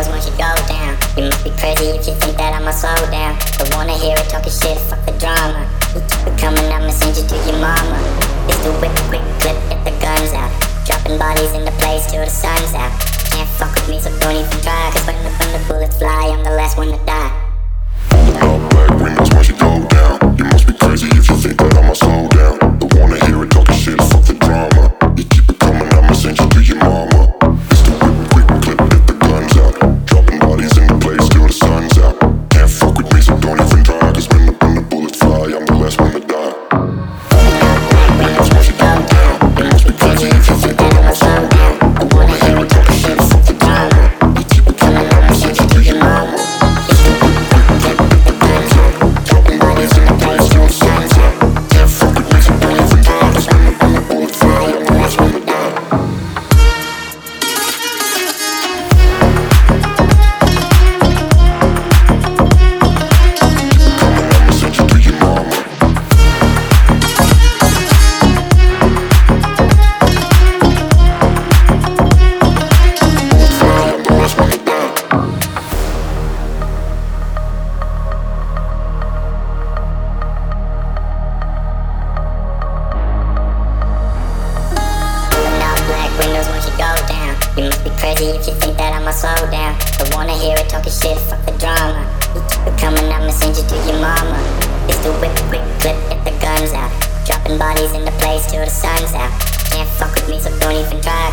windows once you go down. You must be crazy if you think that I'ma slow down. Don't wanna hear it talking shit, fuck the drama. You keep it coming, I'ma send you to your mama. It's the whip, quick clip, get the guns out. Dropping bodies in the place till the sun's out. Can't fuck with me, so don't even try. Cause when the bullets fly, I'm the last one to die. Up black windows once you go down. You must be crazy if you think that I'ma slow down. Don't wanna hear it talking shit, fuck the drama. You keep it coming, I'ma send you to your mama. It's the whip, quick clip, get the guns out. Dropping bodies in the place till the sun's out. Can't fuck with me, so don't even try. Cause when the bullets fly, I'm the last one to die. Black windows once you go down. You must be crazy if you think that I'ma slow down. Don't wanna hear it talking shit, fuck the drama. You keep it coming, I'ma send you to your mama. It's the whip, quick clip, get the guns out. Dropping bodies in the place till the sun's out. Can't fuck with me, so don't even try. Cause when the bullets fly, I'm the last one to die. Windows once you go down. You must be crazy if you think that I'ma slow down. Don't wanna hear it talking shit, fuck the drama. You keep it coming, I'ma send you to your mama. It's the whip, quick clip, get the guns out. Dropping bodies in the place till the sun's out. Can't fuck with me, so don't even try.